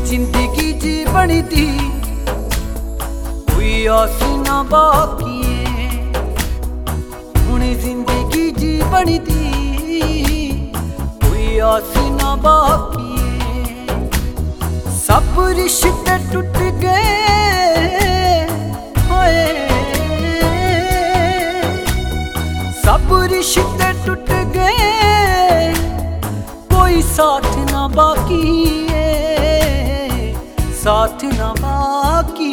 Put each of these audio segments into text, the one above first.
जिंदगी जी बनी थी कोई आस ना बाकी हुण जिंदगी जी बनी थी कोई आस ना बाकी सब रिश्ते टूट गए होए सब रिश्ते टूट गए कोई साथ ना बाकी साथ ना बाकी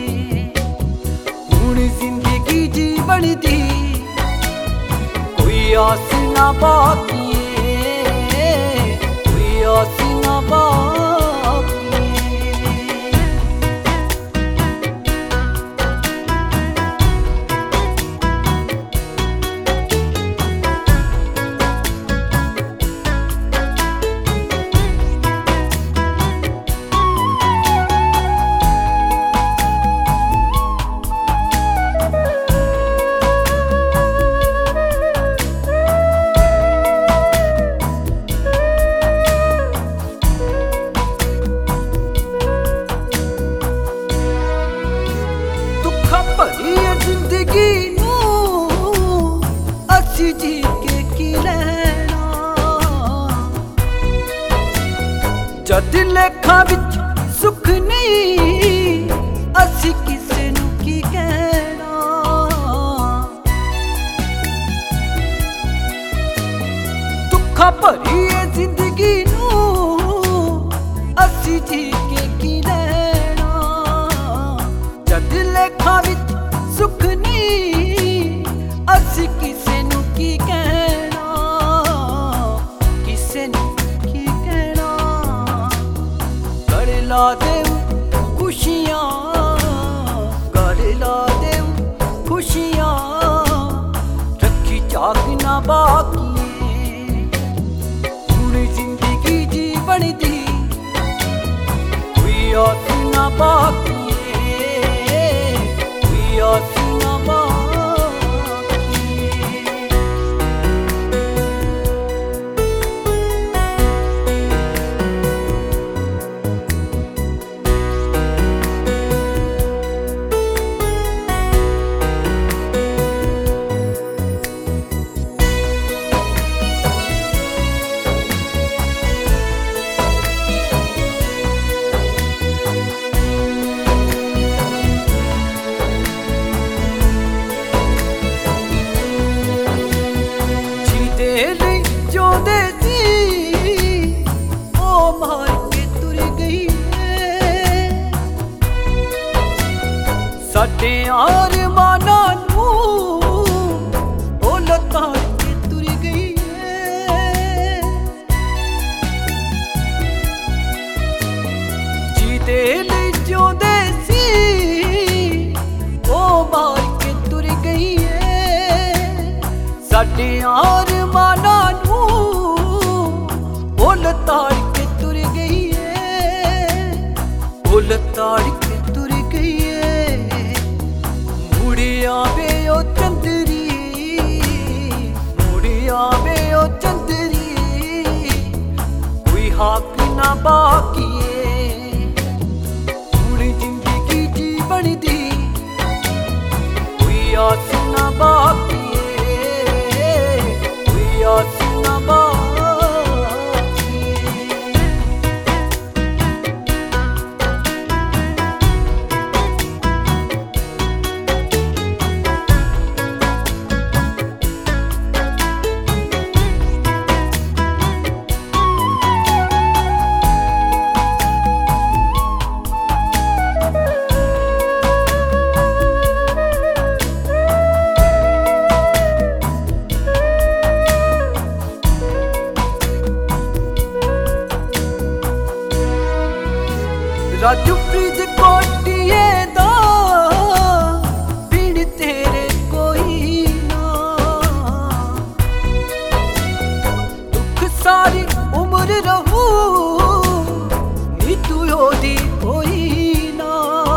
हुण जिंदगी जी बनी थी कोई आस ना बाकी कोई आस ना बाकी। जिंदगी नू असी जी के की लेना जद लेखा विच सुख नहीं असी किसे नू की कहना दुखा भरी है जिंदगी नू असी जी के की लेना जद लेखा विच सुख नहीं असी किसे नू की कहना किसे नू की कहना कर ला देव खुशियां कर ला देव खुशियां रखी चाक ना बाकी हुण जिंदगी जी बनी थी कोई आस ना बाकी आस ना बाकी। मार के तुर गई साडे आरमाना नू ओ लताड़ के तुर गई जीते लई जिउंदे सी ओ मार के तुर गई साडे आरमाना नू ओ लताड़ लताड़ के तुर गई मुड़ी आवे ओ चंदरी मुड़ी आवे ओ चंदरी कोई हाक ना बाकी हुण जिंदगी जी बनी थी कोई आस ना बाकी कोई आस ना बाकी। राजू प्रीत कोटिए दा बिन तेरे कोई ना दुख सारी उम्र रहू नी तू ओदी कोई ना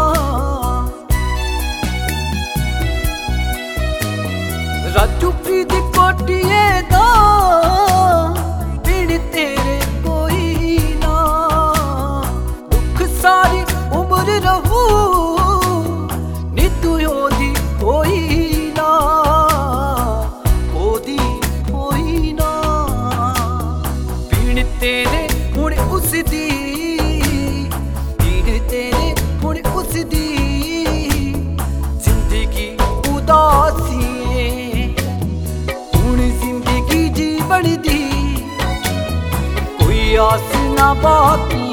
राजू प्रीत कोटिए दा बिन तेरे कोई ना दुख प्यास ना बाकी